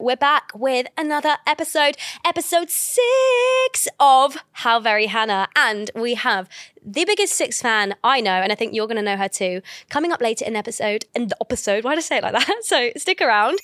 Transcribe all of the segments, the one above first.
we're back with another episode 6 of How Very Hannah. And we have the biggest Six fan I know, and I think you're going to know her too, coming up later in the episode. Why did I say it like that? So stick around.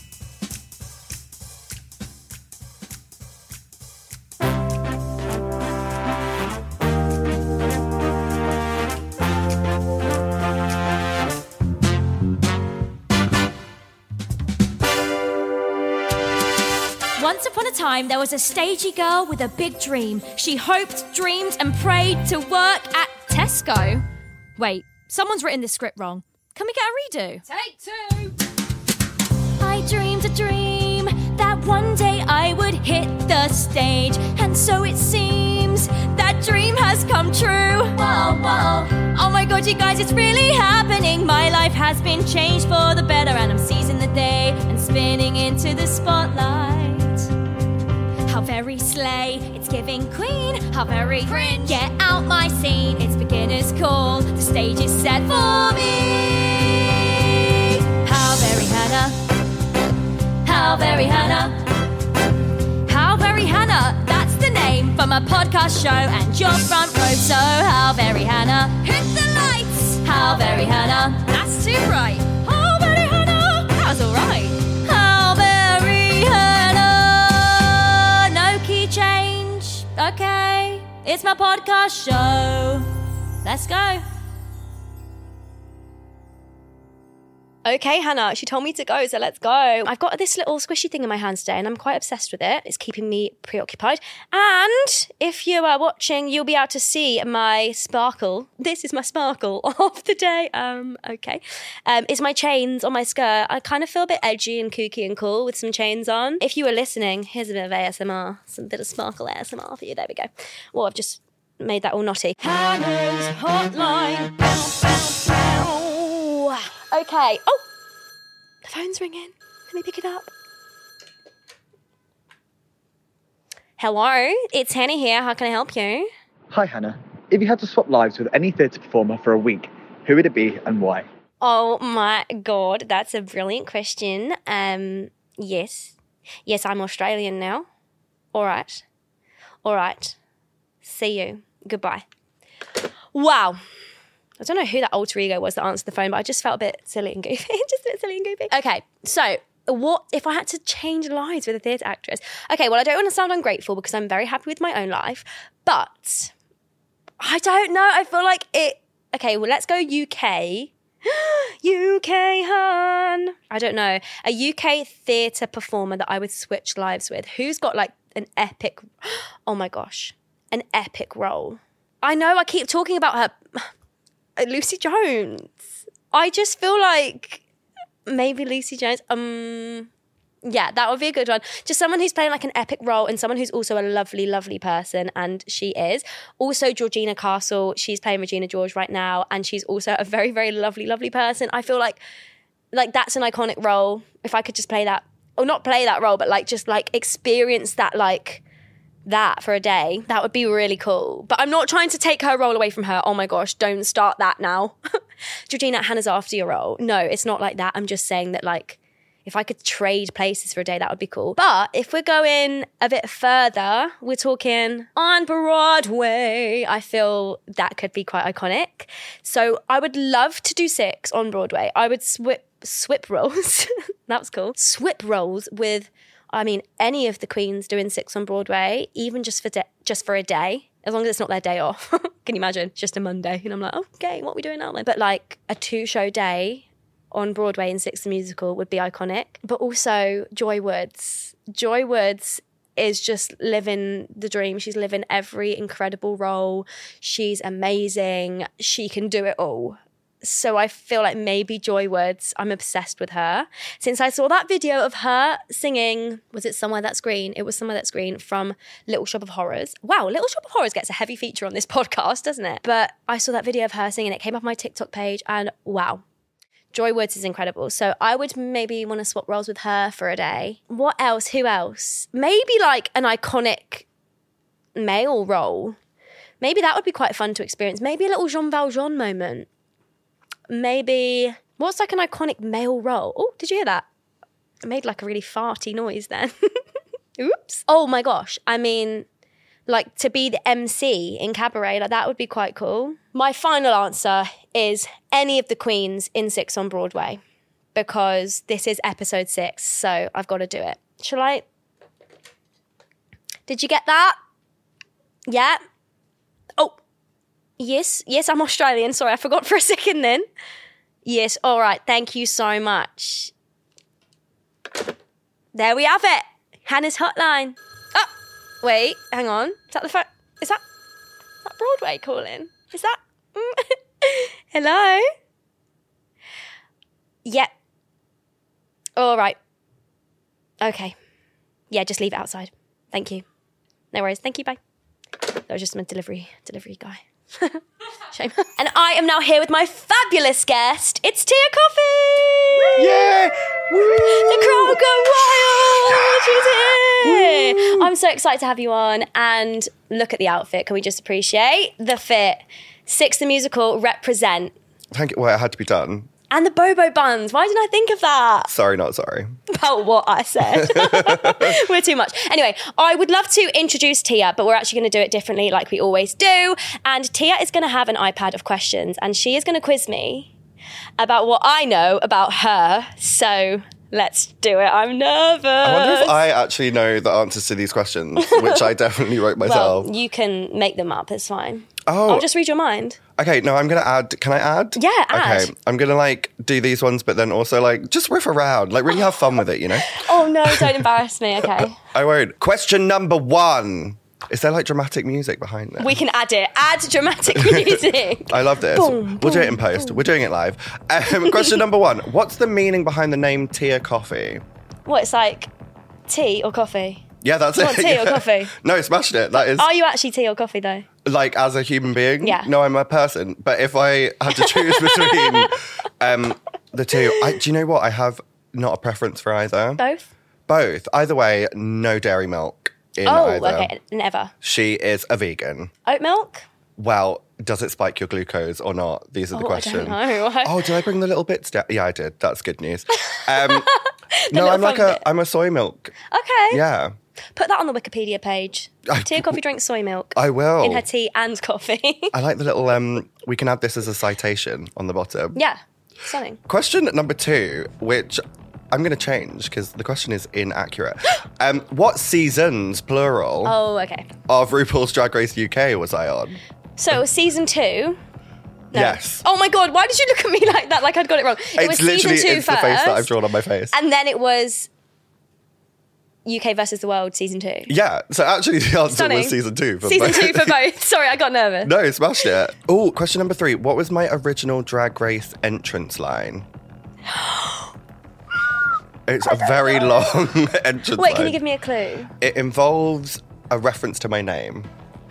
Once upon a time, there was a stagey girl with a big dream. She hoped, dreamed, and prayed to work at Tesco. Wait, someone's written this script wrong. Can we get a redo? Take 2. I dreamed a dream that one day I would hit the stage. And so it seems that dream has come true. Whoa, whoa. Oh my God, you guys, it's really happening. My life has been changed for the better, and I'm seizing the day and spinning into the spotlight. How very slay, it's giving queen. How very cringe, get out my scene. It's beginner's call, the stage is set for me. How very Hannah, how very Hannah, how very Hannah, that's the name for my podcast show and your front row. So how very Hannah, hit the lights. How very Hannah, that's too bright. How very Hannah, that was alright. How very Hannah. Change. Okay, it's my podcast show. Let's go. Okay, Hannah, she told me to go, so let's go. I've got this little squishy thing in my hands today and I'm quite obsessed with it. It's keeping me preoccupied. And if you are watching, you'll be able to see my sparkle. This is my sparkle of the day. Okay. It's my chains on my skirt. I kind of feel a bit edgy and kooky and cool with some chains on. If you were listening, here's a bit of ASMR, some bit of sparkle ASMR for you. There we go. Well, I've just made that all knotty. Hannah's Hotline. Bow, bow, bow. Okay. Oh, the phone's ringing. Let me pick it up. Hello, it's Hannah here. How can I help you? Hi, Hannah. If you had to swap lives with any theatre performer for a week, who would it be and why? Oh my God, that's a brilliant question. Yes, I'm Australian now. All right. See you. Goodbye. Wow. I don't know who that alter ego was that answered the phone, but I just felt a bit silly and goofy. Okay, so what if I had to change lives with a theatre actress? Okay, well, I don't want to sound ungrateful because I'm very happy with my own life, but I don't know. I feel like it... Okay, well, let's go UK. UK, hun. I don't know. A UK theatre performer that I would switch lives with. Who's got like an epic... Oh my gosh. An epic role. I know I keep talking about her... Lucy Jones. I just feel like maybe Lucy Jones. Yeah, that would be a good one. Just someone who's playing like an epic role and someone who's also a lovely, lovely person, and she is. Also Georgina Castle, she's playing Regina George right now, and she's also a very, very lovely, lovely person. I feel like that's an iconic role. If I could just play that, or not play that role, but like just like experience that that for a day, that would be really cool. But I'm not trying to take her role away from her. Oh my gosh, don't start that now. Georgina, Hannah's after your role. No, it's not like that. I'm just saying that like, if I could trade places for a day, that would be cool. But if we're going a bit further, we're talking on Broadway. I feel that could be quite iconic. So I would love to do Six on Broadway. I would swip roles. That was cool. Swip roles with... I mean, any of the queens doing Six on Broadway, even just for a day, as long as it's not their day off. Can you imagine? It's just a Monday. And I'm like, okay, what are we doing now then? But like a 2-show day on Broadway in Six the Musical would be iconic. But also Joy Woods. Joy Woods is just living the dream. She's living every incredible role. She's amazing. She can do it all. So I feel like maybe Joy Woods, I'm obsessed with her. Since I saw that video of her singing, was it Somewhere That's Green? It was Somewhere That's Green from Little Shop of Horrors. Wow, Little Shop of Horrors gets a heavy feature on this podcast, doesn't it? But I saw that video of her singing, it came up my TikTok page, and wow. Joy Woods is incredible. So I would maybe want to swap roles with her for a day. What else? Who else? Maybe like an iconic male role. Maybe that would be quite fun to experience. Maybe a little Jean Valjean moment. Maybe, what's like an iconic male role? Oh, did you hear that? I made like a really farty noise then. Oops. Oh my gosh. I mean, like to be the MC in Cabaret, like that would be quite cool. My final answer is any of the queens in Six on Broadway, because this is episode 6, so I've got to do it. Shall I? Did you get that? Yeah. Oh, yes, I'm Australian. Sorry, I forgot for a second then. Yes, all right. Thank you so much. There we have it. Hannah's hotline. Oh, wait, hang on. Is that the phone? Is that Broadway calling? Is that? Hello? Yep. All right. Okay. Yeah, just leave it outside. Thank you. No worries. Thank you. Bye. That was just my delivery guy. Shame. And I am now here with my fabulous guest. It's Tia Kofi. Yeah! Woo! The crowd go wild. She's here. I'm so excited to have you on. And look at the outfit. Can we just appreciate the fit? Six the Musical represent. Thank you. Well, it had to be done. And the Bobo buns. Why didn't I think of that? Sorry, not sorry. About what I said. We're too much. Anyway, I would love to introduce Tia, but we're actually going to do it differently like we always do. And Tia is going to have an iPad of questions and she is going to quiz me about what I know about her. So let's do it. I'm nervous. I wonder if I actually know the answers to these questions, which I definitely wrote myself. Well, you can make them up. It's fine. Oh. I'll just read your mind. Okay, no, I'm going to add. Can I add? Yeah, add. Okay, I'm going to like do these ones, but then also like just riff around, like really have fun with it, you know? Oh no, don't embarrass me. Okay. I won't. Question number 1. Is there like dramatic music behind this? We can add it. Add dramatic music. I love this. Boom, we'll do it in post. We're doing it live. Question number 1. What's the meaning behind the name Tia Kofi? What, it's like tea or coffee? Yeah, that's You it. want tea or coffee? No, smashed it. That is Are you actually tea or coffee though? like as a human being. Yeah. No, I'm a person. But if I had to choose between the two, do you know what? I have not a preference for either. Both? Both. Either way, no dairy milk in Oh, either. okay. Never. She is a vegan. Oat milk? Well, does it spike your glucose or not? These are the questions. I don't know. Oh, did I bring the little bits down? Yeah, I did. That's good news. No, little I'm like fun bit. I'm a soy milk. Okay. Yeah. Put that on the Wikipedia page. Tia Kofi drinks soy milk. I will. In her tea and coffee. I like the little, we can add this as a citation on the bottom. Yeah. Stunning. Question number 2, which I'm going to change because the question is inaccurate. What seasons, plural, Oh, okay. of RuPaul's Drag Race UK was I on? So season 2. No. Yes. Oh my God, why did you look at me like that? Like I'd got it wrong. It was It's literally season 2 it's first. the face that I've drawn on my face. And then it was UK versus the World season 2. Yeah, so actually the answer Stunning. was season 2 for Season both. 2 for both. Sorry, I got nervous. No, smashed it. Oh, question number 3. What was my original Drag Race entrance line? It's a very long entrance line. Wait, can you give me a clue? It involves a reference to my name.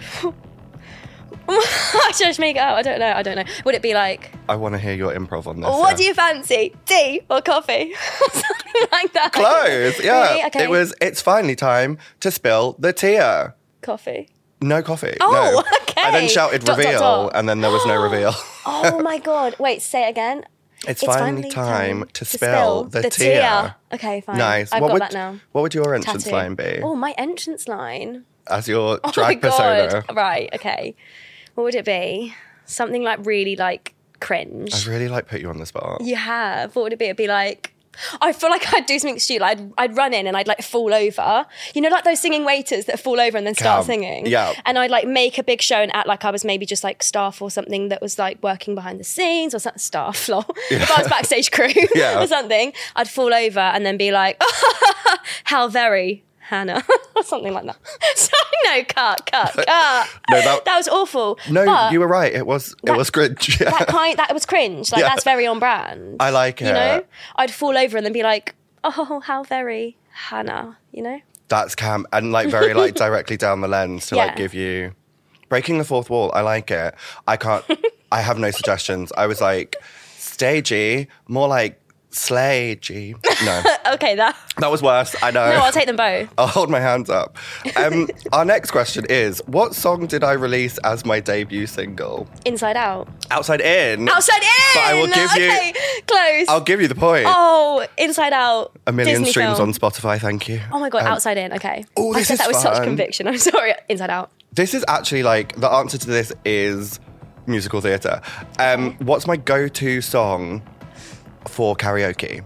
I just make it up. I don't know. Would it be like, I want to hear your improv on this. what do you fancy? Tea or coffee? Something like that. Close, yeah. Really? Okay. It's finally time to spill the tea. Coffee. No coffee. Oh, no. okay. I then shouted Dot, dot, reveal, dot. and then there was no reveal. Oh my God. Wait, say it again. It's finally time to spill the tea. Okay, fine. Nice. I've What got would- that now. What would your entrance Tattoo. line be Oh, my entrance line. as your Oh my drag God. persona? Right, okay. What would it be? Something like really like cringe. I really like put you on the spot. You have. What would it be? It'd be like, I feel like I'd do something stupid. Like I'd run in and I'd like fall over. You know, like those singing waiters that fall over and then start singing. Yeah. And I'd like make a big show and act like I was maybe just like staff or something that was like working behind the scenes or something. Staff, lol. If I was backstage crew Yeah. or something, I'd fall over and then be like, how very Hannah or something like that. Sorry, no, cut. No, that was awful. No, But you were right. It was cringe. Yeah. that was cringe. Like Yeah. that's very on brand. I like it. You know, I'd fall over and then be like, "Oh, how very Hannah," you know? That's camp and like very like directly down the lens to Yeah. like give you breaking the fourth wall. I like it. I can't. I have no suggestions. I was like stagey, more like Slay, G. No, Okay, that. that was worse. I know. No, I'll take them both. I'll hold my hands up. Our next question is, what song did I release as my debut single? Inside Out. Outside In. Outside In! But I will give you- Okay, close. I'll give you the point. Oh, Inside Out. 1 million Disney streams film. on Spotify, thank you. Oh my God, Outside In. Okay. Oh, I this said is that with such fun. conviction. I'm sorry. Inside Out. This is actually like, the answer to this is musical theatre. What's my go-to song for karaoke?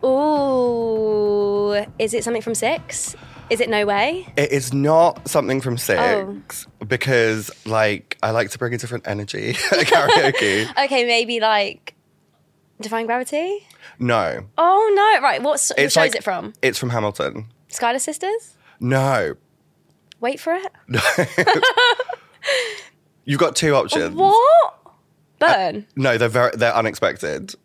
Ooh. Is it something from Six? Is it No Way? It is not something from Six Oh. because, like, I like to bring a different energy at karaoke. Okay, maybe like Defying Gravity? No. Oh no. Right, what show It's is like- it from? It's from Hamilton. Skylar Sisters? No. Wait for it. You've got two options. What? Burn. No, they're unexpected.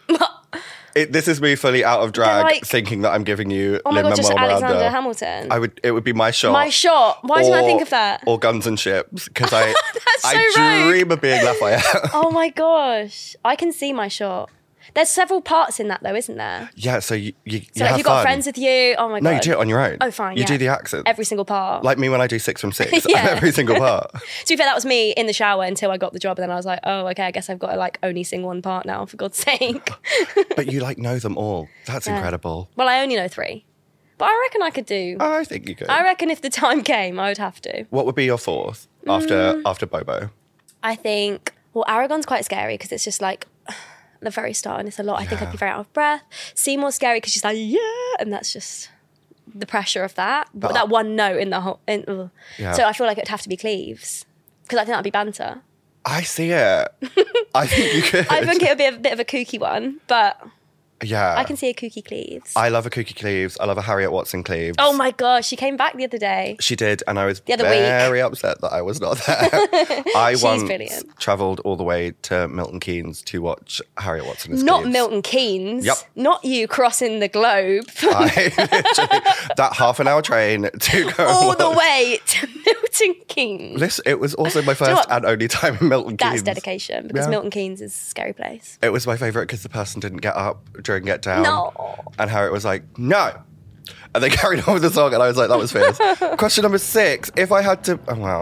This is me fully out of drag, like- thinking that I'm giving you Oh my God, just Lin-Manuel Alexander Miranda. Hamilton. It would be My Shot. My Shot. Why didn't I think of that? Or Guns and Ships, because I That's so I rogue. dream of being Lafayette. Oh my gosh. I can see My Shot. There's several parts in that though, isn't there? Yeah, so you So like have you've got fun. friends with you. Oh my God. No, you do it on your own. Oh, fine, You yeah. do the accent. Every single part. Like me when I do 6 from 6. Yeah. Every single part. To be fair, that was me in the shower until I got the job, and then I was like, oh, okay, I guess I've got to like only sing one part now, for God's sake. But you like know them all. That's incredible. Well, I only know 3. But I reckon I could do. I think you could. I reckon if the time came, I would have to. What would be your 4th after Bobo? I think, well, Aragon's quite scary because it's just like the very start and it's a lot. I think I'd be very out of breath. Seymour's scary because she's like, yeah, and that's just the pressure of that. But that one note in the whole. Yeah. So I feel like it'd have to be Cleves because I think that'd be banter. I see it. I think you could. I think it would be a bit of a kooky one, but Yeah. I can see a kooky Cleves. I love a Cookie Cleaves. I love a Harriet Watson Cleaves. Oh my gosh, she came back the other day. She did, and I was The other week. very upset that I was not there. I She's once brilliant. travelled all the way to Milton Keynes to watch Harriet Watson as Not Cleaves. Milton Keynes. Yep. Not you crossing the globe I literally, that half-an-hour train to go all and the watch- way to Milton Keynes. Listen, it was also my you know first what? and only time in Milton That's Keynes. dedication because Yeah. Milton Keynes is a scary place. It was my favourite because the person didn't get up during Get Down. No. And Harriet was like, no. And they carried on with the song, and I was like, that was fierce. Question number 6. If I had to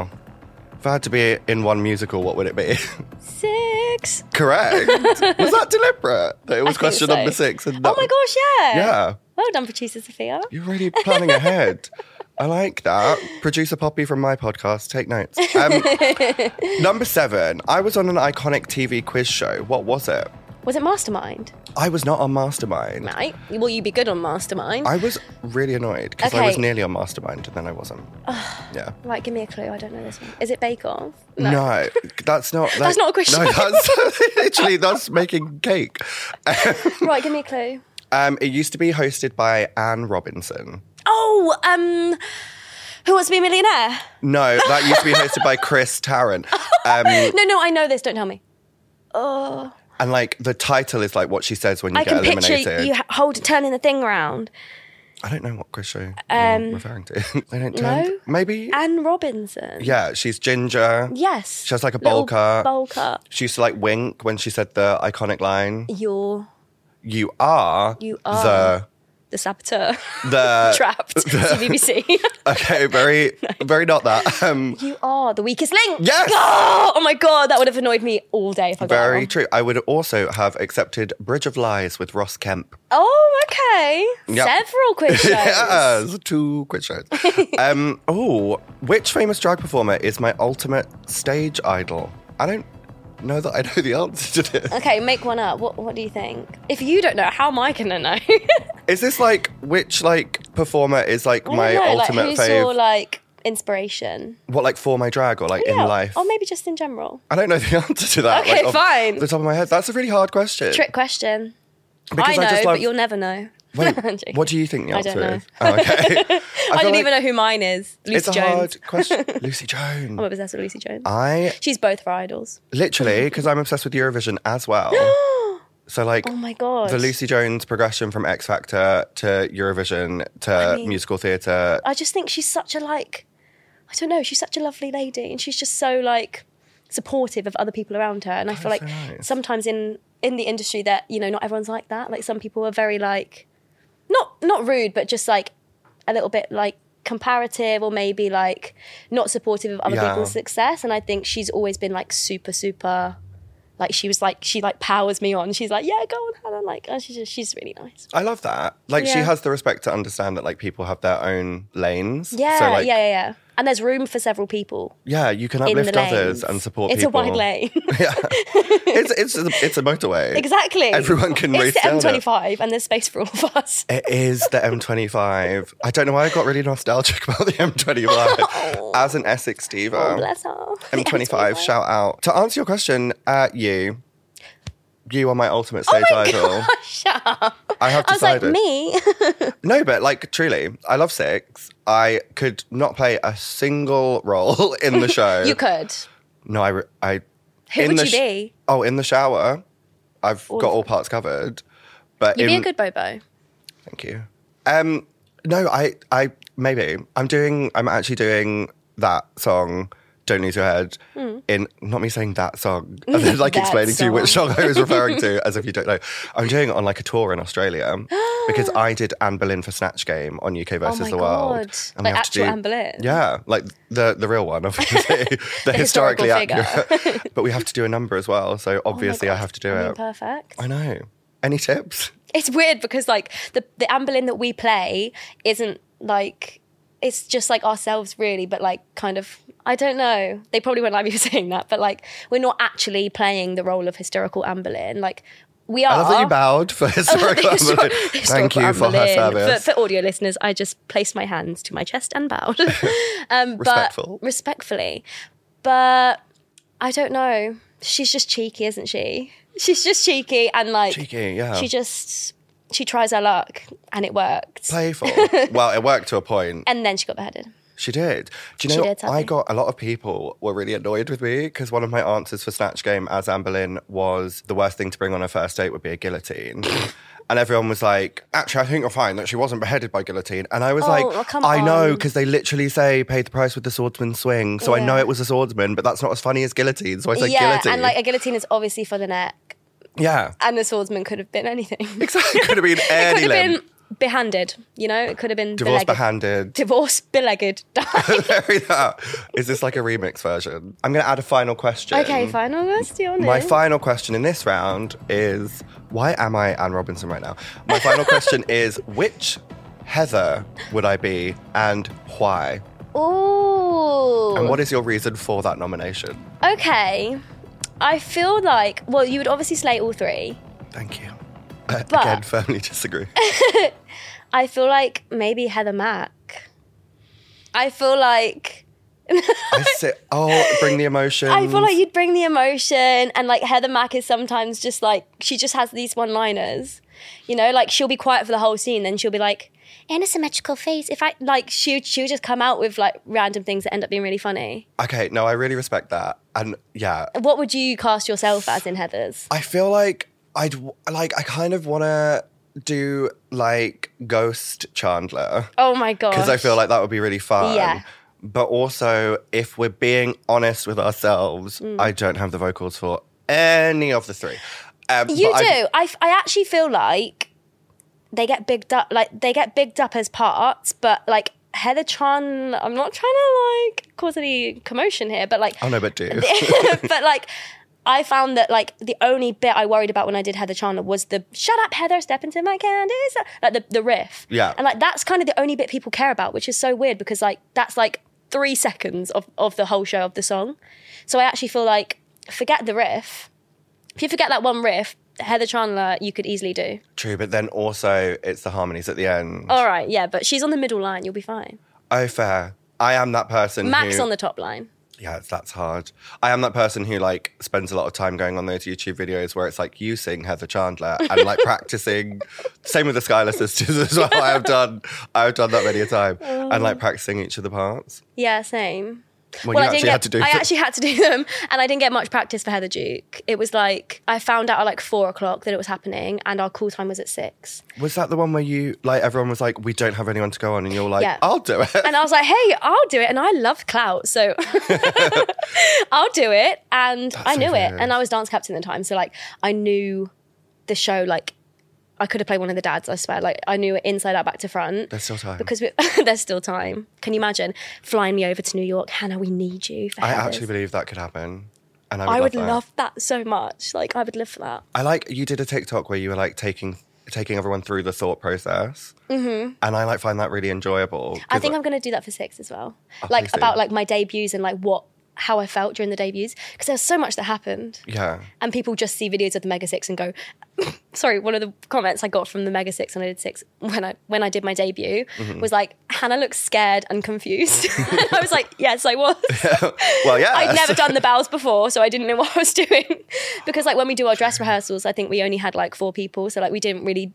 be in one musical, what would it be? 6. Correct. Was that deliberate? That it was think question so. number 6. And Oh that my gosh, yeah. Yeah. Well done, producer Sophia. You're really planning ahead. I like that. Producer Poppy from my podcast, take notes. Number 7. I was on an iconic TV quiz show. What was it? Was it Mastermind? I was not on Mastermind. Right. Well, you'd be good on Mastermind. I was really annoyed because I was Okay. nearly on Mastermind and then I wasn't. Yeah. Right, give me a clue. I don't know this one. Is it Bake Off? No, that's not. That's not a quiz No, show. that's making cake. Right, give me a clue. It used to be hosted by Anne Robinson. Oh, Who Wants to Be a Millionaire? No, that used to be hosted by Chris Tarrant. No, I know this. Don't tell me. Oh, And like the title is like what she says when you I get can picture eliminated. you turning the thing around. I don't know what quiz show you're referring to. They don't turn. No? Maybe. Anne Robinson. Yeah, she's ginger. Yes. She has like a bowl Little cut. Bowl cut. She used to like wink when she said the iconic line. You're You are. You are. the saboteur. The Trapped. CBBC. Okay, very not that. You are the weakest link. Yes! Oh my God, that would have annoyed me all day if I got that Very one. true. I would also have accepted Bridge of Lies with Ross Kemp. Oh, okay. Yep. Several quiz shows. Yes, 2 quiz shows. Which famous drag performer is my ultimate stage idol? I don't know that I know the answer to this. Okay, make one up. What do you think? If you don't know, how am I gonna know? Is this like which like performer is like I my don't know, ultimate like, who's fave? your like inspiration? What, like for my drag or like in life? Or maybe just in general. I don't know the answer to that. Okay, off fine. the top of my head. That's a really hard question. Trick question. Because I know, just love- but you'll never know. Wait, I'm joking. what do you think the I answer don't know. is? Oh, okay. I feel don't like even know who mine is. Lucy It's a Jones. hard question. Lucy Jones. I'm obsessed with Lucy Jones. I She's both of our idols. literally, because I'm obsessed with Eurovision as well. So like Oh my God. the Lucy Jones progression from X Factor to Eurovision to musical theatre. I just think she's such a like, I don't know, she's such a lovely lady and she's just so like supportive of other people around her. And I feel like so nice. sometimes in in the industry that, you know, not everyone's like that. Like some people are very like, not rude, but just like a little bit like comparative or maybe like not supportive of other people's success. And I think she's always been like super, super, like she powers me on. She's like, yeah, go on, Hannah. Like, oh, she's really nice. I love that. Like she Yeah. has the respect to understand that like people have their own lanes. Yeah, So like, yeah. And there's room for several people yeah, you can in the uplift others lanes. and support It's people. a wide lane. Yeah. It's a motorway. Exactly. Everyone can race It's the down it. M25 and there's space for all of us. It is the M25. I don't know why I got really nostalgic about the M25. As an Essex diva. Oh, bless her. M25, shout out. To answer your question, you are my ultimate stage idol. Shut up. I have I was like, decided. me? No, but like truly, I love Six. I could not play a single role in the show. You could. No, I. Who in would the you be? Oh, in the shower, I've got all parts covered. But You'd be a good Bobo. Thank you. No, I maybe I'm actually doing that song. Don't Lose Your Head in not me saying that song and then like That explaining to you which song. song I was referring to as if you don't know. I'm doing it on like a tour in Australia because I did Anne Boleyn for Snatch Game on UK versus Oh my the World. God. And we Like have to actual do- Anne Boleyn? Yeah, like the real one, obviously. the historically historical accurate. But we have to do a number as well, so obviously I have to do I mean, it. perfect. I know. Any tips? It's weird because like the Anne Boleyn that we play isn't like, it's just like ourselves really, but like kind of, I don't know. They probably won't like me for saying that, but like we're not actually playing the role of hysterical Anne Boleyn. Like we are. I love that you bowed for historical Anne Boleyn. Thank you for her service. For audio listeners, I just placed my hands to my chest and bowed. Respectful. But respectfully. But I don't know. She's just cheeky, isn't she? She's just cheeky and like Cheeky, yeah. she tries her luck and it worked. Playful. Well, it worked to a point. And then she got beheaded. She did. Do you She know, did, sadly. I got a lot of people were really annoyed with me because one of my answers for Snatch Game as Anne Boleyn was the worst thing to bring on a first date would be a guillotine. And everyone was like, actually, I think you're fine that she wasn't beheaded by guillotine. And I was well, come I know, on. because they literally say pay the price with the swordsman swing. So I know Yeah. it was a swordsman, but that's not as funny as guillotine. So I said Yeah, guillotine. and like a guillotine is obviously for the neck. yeah. And the swordsman could have been anything. Exactly. It could have been It any could have limb. been behanded, you know? It could have been Divorce belegged. behanded. Divorce, belegged, died. Yeah. Is this like a remix version? I'm going to add a final question. Okay, final question. My final question in this round is, why am I Anne Robinson right now? My final question is, which Heather would I be and why? Ooh. And what is your reason for that nomination? Okay. I feel like, well, you would obviously slay all three. Thank you. But- Again, firmly disagree. I feel like maybe Heather Mack. I feel like Bring the emotion. I feel like you'd bring the emotion, and like Heather Mack is sometimes just like, she just has these one-liners, you know, like she'll be quiet for the whole scene, then she'll be like, in a symmetrical face. If I like, she'll just come out with like random things that end up being really funny. Okay, no, I really respect that. And yeah, What would you cast yourself as in Heather's? I feel like I kind of want to do like Ghost Chandler. Oh my god! Because I feel like that would be really fun. Yeah. But also, if we're being honest with ourselves, I don't have the vocals for any of the three. You but do. I actually feel like they get bigged up. Like they get bigged up as parts, but like Heather Chan. I'm not trying to like cause any commotion here, but like, Oh no, but do. but like, I found that like the only bit I worried about when I did Heather Chandler was the "Shut up, Heather, step into my candies," like the riff. Yeah. And like that's kind of the only bit people care about, which is so weird because like that's like 3 seconds of the whole show of the song. So I actually feel like forget the riff. If you forget that one riff, Heather Chandler you could easily do. True, but then also it's the harmonies at the end. All right, yeah, but she's on the middle line. You'll be fine. Oh, fair. I am that person Max who... on the top line. Yeah, that's hard. I am that person who like spends a lot of time going on those YouTube videos where it's like you sing Heather Chandler and like practicing. Same with the Schuyler sisters as well. I've done that many a time and like practicing each of the parts. Yeah, same. Well, you actually had to do I them. actually had to do them, and I didn't get much practice for Heather Duke. It was like, I found out at like 4 o'clock that it was happening, and our call time was at 6. Was that the one where you, like, everyone was like, we don't have anyone to go on, and you're like, Yeah. I'll do it. And I was like, hey, I'll do it. And I love clout, so I'll do it. And I so knew it. weird. And I was dance captain at the time. So like, I knew the show, like, I could have played one of the dads, I swear. Like, I knew it inside out, back to front. There's still time. Because there's still time. Can you imagine flying me over to New York? Hannah, we need you for I Heathers. actually believe that could happen. And I would that. love that so much. Like, I would live for that. I like, you did a TikTok where you were like taking everyone through the thought process. Mm-hmm. And I like find that really enjoyable. I think I'm going to do that for 6 as well. Oh, Like, please do. about like my debuts and like how I felt during the debuts. Because there's so much that happened. Yeah. And people just see videos of the Mega 6 and go, sorry, one of the comments I got from the Mega 6 when I did 6, when I did my debut, Mm-hmm. was like, Hannah looks scared and confused. And I was like, yes, I was. Well, yeah. I'd never done the bows before, so I didn't know what I was doing. Because like when we do our dress rehearsals, I think we only had like 4 people. So like we didn't really,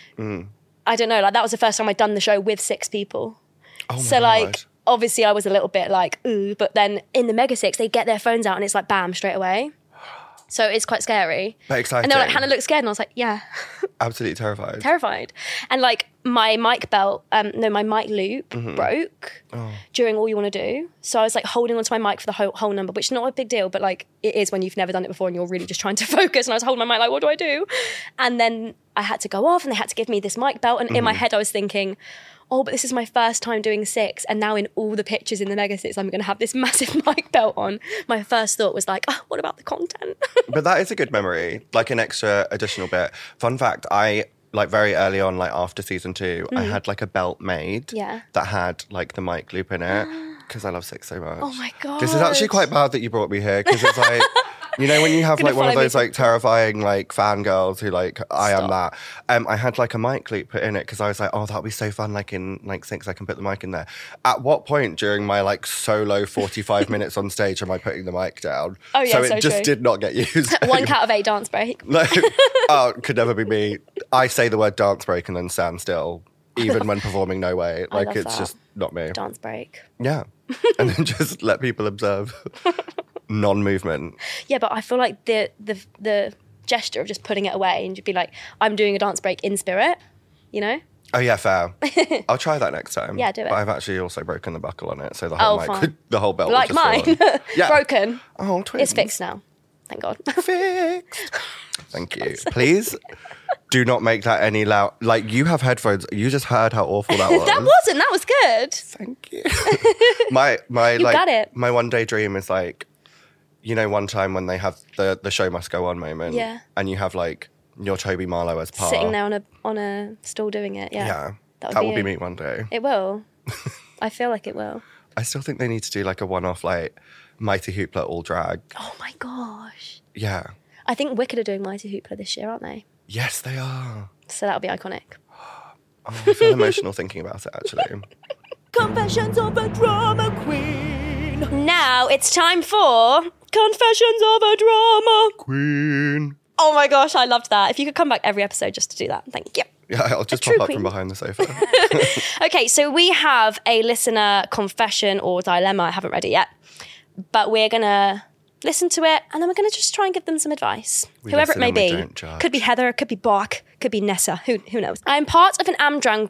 I don't know, like that was the first time I'd done the show with 6 people. Oh my So like, God. obviously I was a little bit like, ooh, but then in the Mega 6, they get their phones out and it's like, bam, straight away. So it's quite scary. But exciting. And they're like, Hannah looks scared. And I was like, yeah, Absolutely terrified. terrified. And like my mic belt, my mic loop Mm-hmm. broke Oh. during All You Want to Do. So I was like holding onto my mic for the whole number, which is not a big deal, but like it is when you've never done it before and you're really just trying to focus. And I was holding my mic like, what do I do? And then I had to go off and they had to give me this mic belt. And in my head I was thinking, oh, but this is my first time doing 6. And now in all the pictures in the Mega 6, I'm going to have this massive mic belt on. My first thought was like, oh, what about the content? But that is a good memory, like an extra additional bit. Fun fact, I, like very early on, like after season 2, I had like a belt made Yeah. that had like the mic loop in it because I love 6 so much. Oh my God. This is actually quite bad that you brought me here because it's like, you know, when you have Gonna like one of follow me those to- like terrifying like fangirls who like, I am that. Stop. I had like a mic loop put in it because I was like, oh, that would be so fun. Like in like 6, I can put the mic in there. At what point during my like solo 45 minutes on stage am I putting the mic down? Oh, yeah, so so it just true. did not get used. 1 count of 8 dance break. Like, oh, it could never be me. I say the word dance break and then stand still, even when performing No Way. Like, love it's that. just not me. Dance break. Yeah. And then just let people observe non-movement. Yeah, but I feel like the gesture of just putting it away and you'd be like, I'm doing a dance break in spirit, you know? Oh, yeah, fair. I'll try that next time. Yeah, do it. But I've actually also broken the buckle on it, so the whole Oh, mic, fine. the whole belt Like would just mine. fall on. Yeah. Broken. Oh, twins. It's fixed now. Thank God. Fixed. Thank you. Please do not make that any loud. Like, you have headphones. You just heard how awful that was. That was good. Thank you. my like got it. my one day dream is like, you know, one time when they have the show must go on moment. Yeah. And you have like your Toby Marlowe as par. Sitting there on a stool doing it. Yeah. Yeah. That That would will be be it. me one day. It will. I feel like it will. I still think they need to do like a one-off like Mighty Hoopla all drag. Oh my gosh. Yeah. I think Wicked are doing Mighty Hoopla this year, aren't they? Yes, they are. So that'll be iconic. Oh, I feel emotional thinking about it actually. Confessions of a Drama Queen. Now it's time for Confessions of a Drama. Queen. Oh my gosh, I loved that. If you could come back every episode just to do that. Thank you. Yeah, I'll just true pop up queen. from behind the sofa. Okay, so we have a listener confession or dilemma. I haven't read it yet, but we're going to listen to it and then we're going to just try and give them some advice. We Whoever it listen may and we be. don't judge. Could be Heather, could be Bach, could be Nessa. Who knows? I'm part of an Amdram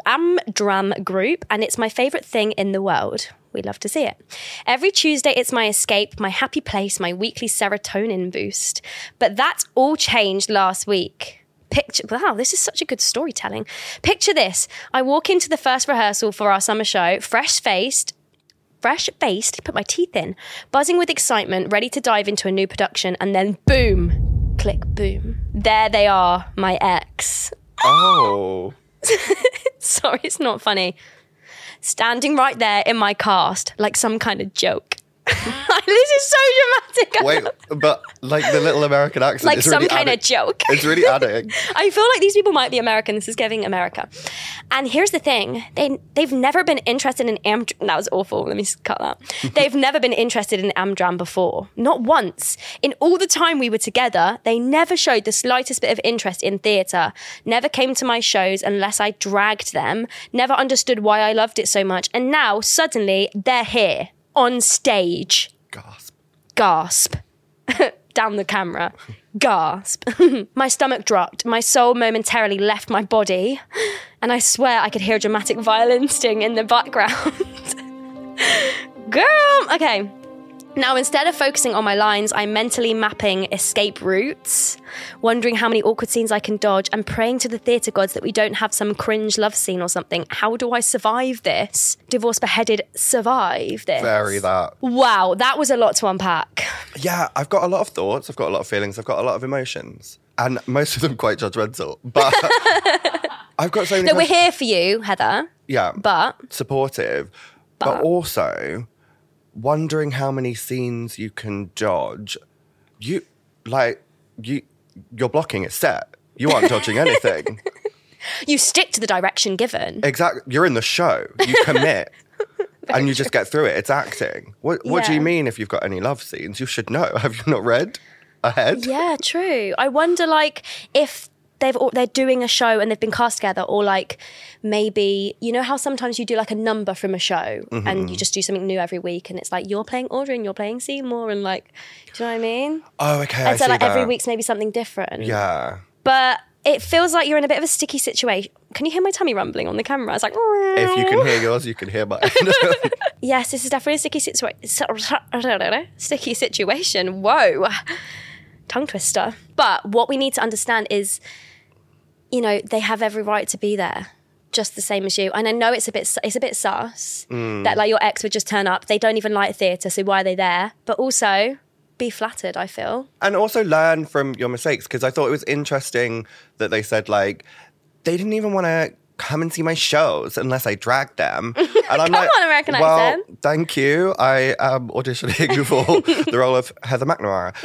group and it's my favourite thing in the world. We love to see it. Every Tuesday, it's my escape, my happy place, my weekly serotonin boost. But that all changed last week. Wow, this is such a good storytelling. Picture this. I walk into the first rehearsal for our summer show, fresh-faced, put my teeth in, buzzing with excitement, ready to dive into a new production, and then boom, click, boom. There they are, my ex. Oh. Sorry, it's not funny. Standing right there in my cast, like some kind of joke. This is so dramatic. Wait, but like the little American accent Like is some really kind of adding- joke. It's really adding. I feel like these people might be American. This is giving America. And here's the thing. They've never been interested in Amdram. That was awful. Let me cut that. They've never been interested in Amdram before. Not once. In all the time we were together, they never showed the slightest bit of interest in theatre. Never came to my shows unless I dragged them. Never understood why I loved it so much. And now, suddenly, they're here. on stage. Gasp. Down the camera. Gasp. My stomach dropped. My soul momentarily left my body. And I swear I could hear a dramatic violin sting in the background. Girl! Okay. Now, instead of focusing on my lines, I'm mentally mapping escape routes, wondering how many awkward scenes I can dodge, and praying to the theatre gods that we don't have some cringe love scene or something. How do I survive this? Divorce beheaded, survive this. Very that. Wow, that was a lot to unpack. Yeah, I've got a lot of thoughts, I've got a lot of feelings, I've got a lot of emotions. And most of them quite judgmental. But I've got so many No, we're here for you, Heather. Yeah. But supportive. But also wondering how many scenes you can dodge. You're blocking it set. You aren't dodging anything. you stick to the direction given. Exactly. You're in the show. You commit. And you just get through it. It's acting. What do you mean if you've got any love scenes? You should know. Have you not read ahead? Yeah, true. I wonder, like, if they're doing a show and they've been cast together, or like maybe, you know how sometimes you do like a number from a show and you just do something new every week, and it's like you're playing Audrey and you're playing Seymour, and like, do you know what I mean? Oh, okay. And so like that. every week's maybe something different. Yeah. But it feels like you're in a bit of a sticky situation. Can you hear my tummy rumbling on the camera? It's like, if you can hear yours, you can hear mine. Yes, this is definitely a sticky situation. Whoa. Tongue twister. But what we need to understand is, you know, they have every right to be there, just the same as you. And I know it's a bit sus that like your ex would just turn up. They don't even like theatre, so why are they there? But also be flattered, I feel. And also learn from your mistakes, because I thought it was interesting that they said like they didn't even want to come and see my shows unless I dragged them. And I'm Come on, American accent. Thank you. I am auditioning for the role of Heather McNamara.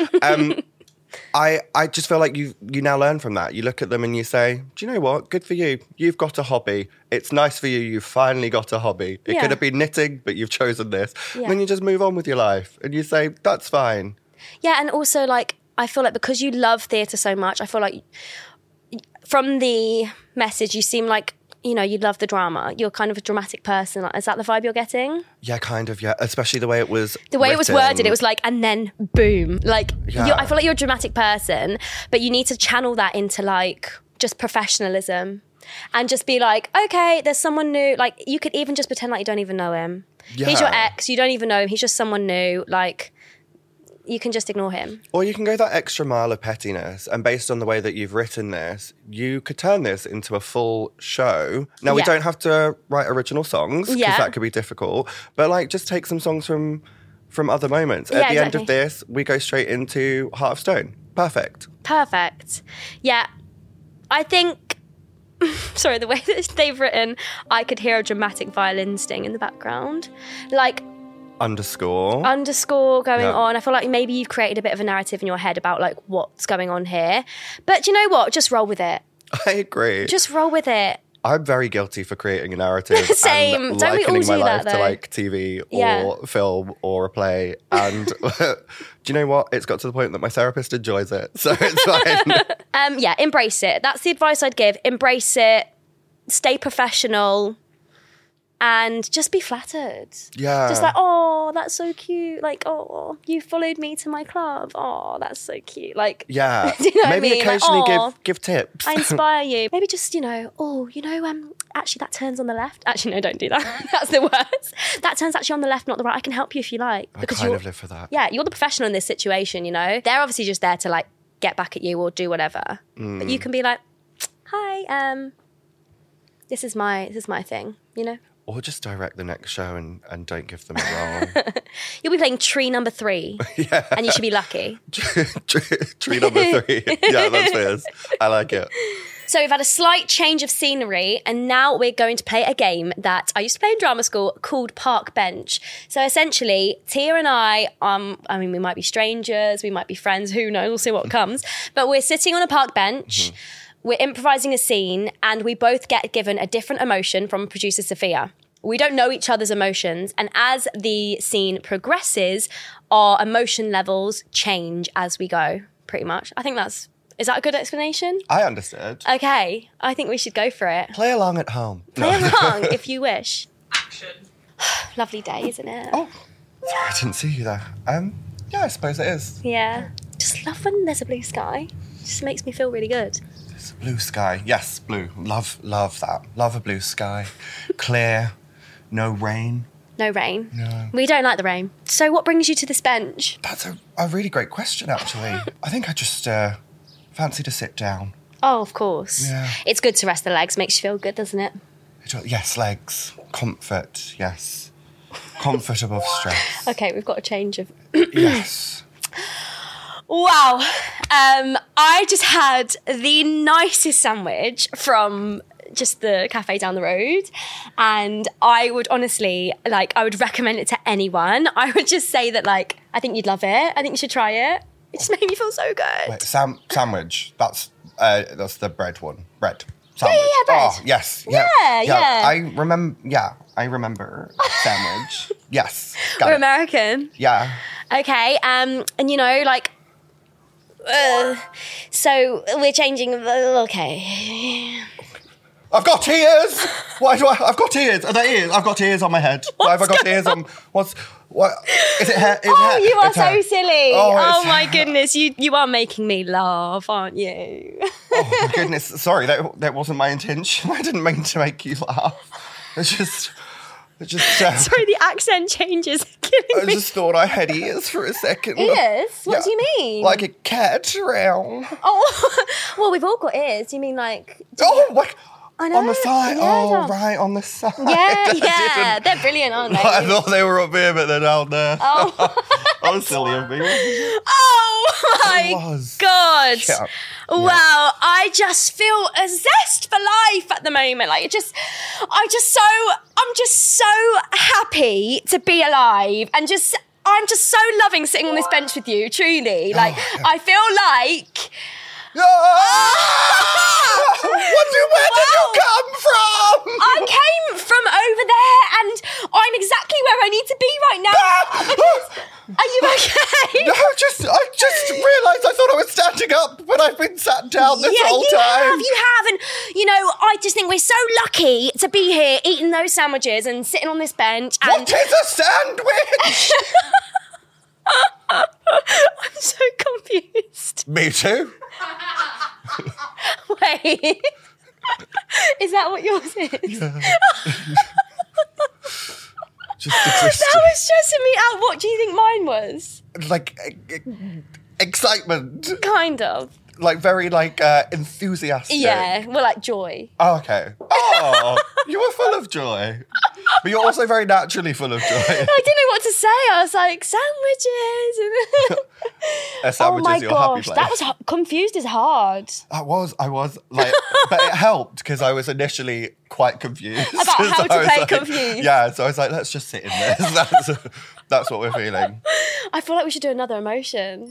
I just feel like you now learn from that. You look at them and you say, do you know what? Good for you. You've got a hobby. It's nice for you. You've finally got a hobby. It could have been knitting, but you've chosen this. Yeah. And then you just move on with your life and you say, that's fine. Yeah, and also like, I feel like because you love theatre so much, I feel like from the message, you seem like, you know, you love the drama. You're kind of a dramatic person. Is that the vibe you're getting? Yeah, kind of, yeah. Especially the way it was The way it was worded, it was like, and then boom. Like, I feel like you're a dramatic person, but you need to channel that into like just professionalism and just be like, okay, there's someone new. Like, you could even just pretend like you don't even know him. Yeah. He's your ex. You don't even know him. He's just someone new. Like, you can just ignore him. Or you can go that extra mile of pettiness, and based on the way that you've written this, you could turn this into a full show. Now, we don't have to write original songs, because that could be difficult, but like just take some songs from other moments. At the end of this, we go straight into Heart of Stone. Perfect. Yeah. I think, sorry, the way that they've written, I could hear a dramatic violin sting in the background. Like, underscore going on. I feel like maybe you've created a bit of a narrative in your head about like what's going on here. But you know what? Just roll with it. I agree. Just roll with it. I'm very guilty for creating a narrative. Same. And don't we all do my life that, though? To like TV or film or a play. And do you know what? It's got to the point that my therapist enjoys it. So it's fine. Yeah, embrace it. That's the advice I'd give. Embrace it. Stay professional. And just be flattered. Yeah. Just like, oh, that's so cute. Like, oh, you followed me to my club. Oh, that's so cute. Like, yeah. Do you know maybe what I mean? Occasionally like, give tips. I inspire you. Maybe just, you know, actually that turns on the left. Actually, no, don't do that. That's the worst. That turns actually on the left, not the right. I can help you if you like. Because I kind of live for that. Yeah, you're the professional in this situation, you know. They're obviously just there to like get back at you or do whatever. But you can be like, hi, this is my thing, you know. Or just direct the next show and don't give them a role. You'll be playing tree number 3. Yeah. And you should be lucky. Tree number 3. Yeah, that's fierce. I like it. So we've had a slight change of scenery, and now we're going to play a game that I used to play in drama school called Park Bench. So essentially, Tia and I mean, we might be strangers, we might be friends, who knows, we'll see what comes. But we're sitting on a park bench. We're improvising a scene, and we both get given a different emotion from producer Sophia. We don't know each other's emotions, and as the scene progresses, our emotion levels change as we go, pretty much. I think is that a good explanation? I understood. Okay, I think we should go for it. Play along at home. Play along if you wish. Action. Lovely day, isn't it? Oh, Sorry, I didn't see you there. Yeah, I suppose it is. Yeah. Just love when there's a blue sky. Just makes me feel really good. It's blue sky. Yes, blue. Love that. Love a blue sky. Clear. No rain. No rain. No. We don't like the rain. So what brings you to this bench? That's a really great question, actually. I think I just fancy to sit down. Oh, of course. Yeah. It's good to rest the legs. Makes you feel good, doesn't it? Yes, legs. Comfort. Yes. Comfort above stress. Okay, we've got a change of... Yes. Wow. I just had the nicest sandwich from just the cafe down the road, and I would honestly, like, I would recommend it to anyone. I would just say that, like, I think you'd love it. I think you should try it. It just made me feel so good. Wait, sandwich. That's the bread one. Bread. Sandwich. Yeah, bread. Oh, yes. Yeah. I remember sandwich. Yes. Got We're it. American. Yeah. Okay, and you know, like, so we're changing. Okay. I've got tears. I've got tears. Are there ears? I've got tears on my head. Why have I got tears on? What? Is it hair? Oh, you are It's so hair. silly. Oh, Oh it's my hair. goodness, you are making me laugh, aren't you? Oh my goodness. Sorry, that wasn't my intention. I didn't mean to make you laugh. It's just. Sorry, the accent changes. Killing I me. just thought I had ears for a second. Ears? What do you Yeah. mean? Like a cat around. Oh, well, we've all got ears. Do you mean like? Oh, like I know. on the side. Yeah, Oh, yeah. right, on the side. Yeah, I yeah, didn't- they're brilliant, aren't they? I thought they were up here, but they're down there. Oh. I was silly of me. Oh my was. god! Yeah. Wow, I just feel a zest for life at the moment. Like, I'm just so happy to be alive, and I'm just so loving sitting on this bench with you. Truly, like, I feel like. Where did you come from? I came from over there, and I'm exactly where I need to be right now. Are you okay? No, I just realised I thought I was standing up, but I've been sat down this whole time. You have, and you know, I just think we're so lucky to be here eating those sandwiches and sitting on this bench. And What is a sandwich? I'm so confused. Me too. Wait, is that what yours is? Just That existing. was stressing me out. What do you think mine was? Like excitement. Kind of. Like very enthusiastic. Yeah, well, like joy. Oh, okay. Oh, you were full of joy. But you're also very naturally full of joy. I didn't know what to say. I was like, sandwiches. A sandwich Oh my is your happy gosh, place. that was confused is hard. I was like, but it helped because I was initially quite confused. About how So to I was play like- confused. Yeah, so I was like, let's just sit in this. That's what we're feeling. I feel like we should do another emotion.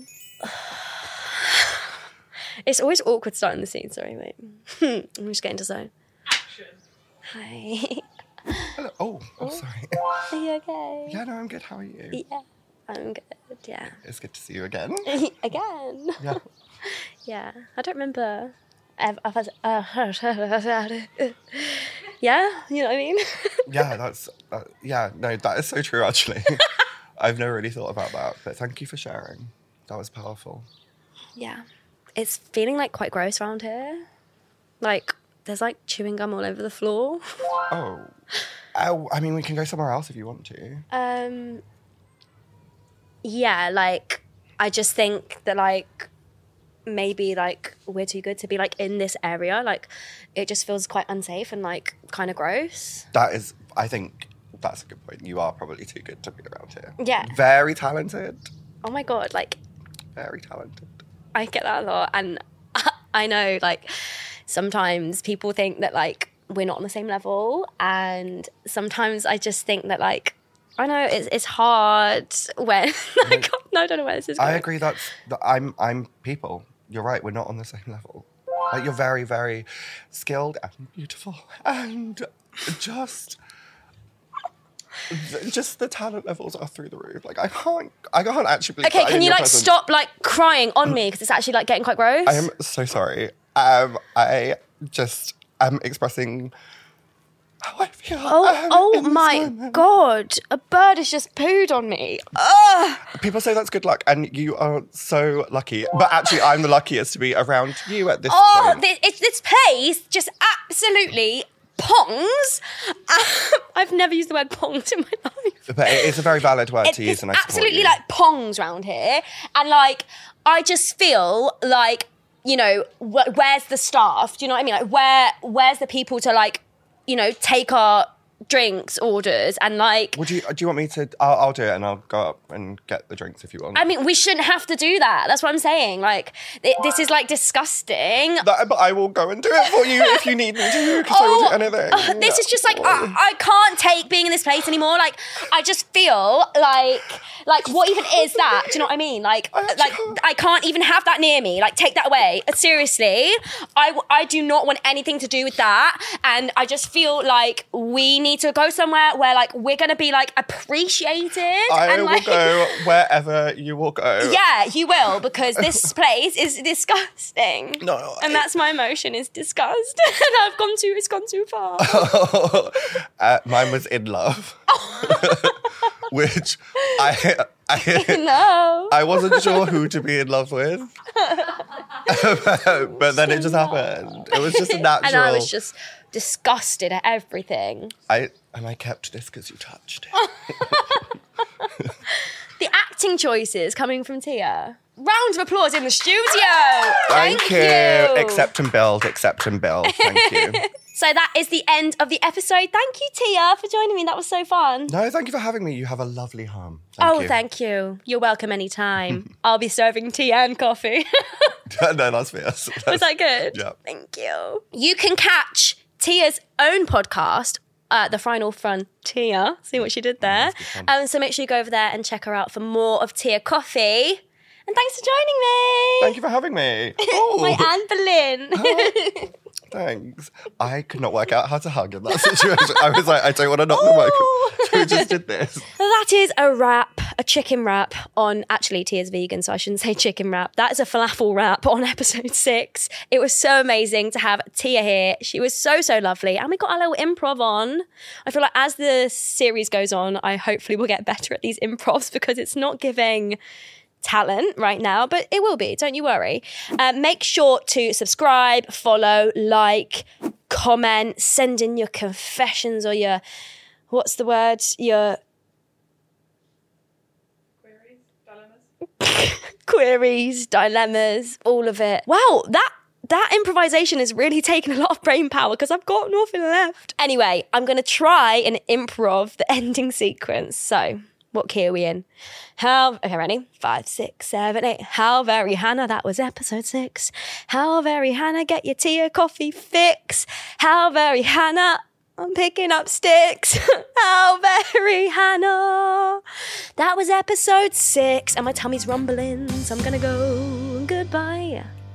It's always awkward starting the scene. Sorry, wait. I'm just getting to zone. Action. Hi. Oh, sorry. Are you okay? Yeah, no, I'm good. How are you? Yeah, I'm good. Yeah. It's good to see you again. Again. Yeah. Yeah. I don't remember. Yeah, you know what I mean? Yeah, that is so true, actually. I've never really thought about that, but thank you for sharing. That was powerful. Yeah. It's feeling like quite gross around here. Like, there's like chewing gum all over the floor. Oh, I mean, we can go somewhere else if you want to. Yeah, like, I just think that, like, maybe, like, we're too good to be, like, in this area. Like, it just feels quite unsafe and, like, kind of gross. I think that's a good point. You are probably too good to be around here. Yeah. Very talented. Oh, my God, like, Very talented. I get that a lot. And I know, like, sometimes people think that, like, we're not on the same level. And sometimes I just think that, like, I know it's hard when like, no, I don't know where this is going. I agree that I'm people. You're right, we're not on the same level. Like, you're very, very skilled and beautiful. And just the talent levels are through the roof. Like, I can't actually believe Okay, that I'm can in you your like presence. stop like crying on me because it's actually like getting quite gross? I am so sorry. I just am expressing how I feel. Oh in this my moment. God. A bird has just pooed on me. Ugh. People say that's good luck, and you are so lucky. But actually, I'm the luckiest to be around you at this point. This place just absolutely pongs. I've never used the word pongs in my life. But it is a very valid word to use, It's and I support absolutely you. like pongs round here. And like, I just feel like, you know, where's the staff? Do you know what I mean? Like, where's the people to like, you know, take our drinks orders and like... Do you want me to? I'll do it, and I'll go up and get the drinks if you want. I mean, we shouldn't have to do that. That's what I'm saying. Like, this is like disgusting. But I will go and do it for you if you need me to, because I will do anything. This is just like, I can't take being in this place anymore. Like, I just feel like what even is that? Do you know what I mean? Like I can't even have that near me. Like, take that away. Seriously, I do not want anything to do with that. And I just feel like we need to go somewhere where like we're gonna be like appreciated. I and will like, go wherever you will go. Yeah, you will, because this place is disgusting. No, and that's my emotion, is disgust. And it's gone too far. Mine was in love, which I No. I wasn't sure who to be in love with, but then it just happened. It was just a natural. And I was just disgusted at everything. I kept this because you touched it. The acting choices coming from Tia. Round of applause in the studio. Thank you. Accept and build. Thank you. So that is the end of the episode. Thank you, Tia, for joining me. That was so fun. No, thank you for having me. You have a lovely hum. Thank you. You're welcome anytime. I'll be serving tea and coffee. No, that's fierce. Was that good? Yeah. Thank you. You can catch Tia's own podcast, The Final Frontier. See what she did there. So make sure you go over there and check her out for more of Tia Coffee. And thanks for joining me. Thank you for having me. My Anne Boleyn. Thanks. I could not work out how to hug in that situation. I was like, I don't want to knock the mic. So we just did this. That is a chicken wrap on, actually Tia's vegan, so I shouldn't say chicken wrap. That is a falafel wrap on episode 6. It was so amazing to have Tia here. She was so, so lovely. And we got our little improv on. I feel like as the series goes on, I hopefully will get better at these improvs, because it's not giving talent right now, but it will be, don't you worry. Make sure to subscribe, follow, like, comment, send in your confessions or your, what's the word, your queries, dilemmas, all of it. Wow, that improvisation has really taken a lot of brain power, because I've got nothing left. Anyway, I'm going to try and improv the ending sequence. So what key are we in? Okay, ready? 5, 6, 7, 8. How very Hannah, that was episode 6. How very Hannah, get your Tia coffee fix. How very Hannah, I'm picking up sticks. How very Hannah. That was episode 6. And my tummy's rumbling, so I'm gonna go. Goodbye.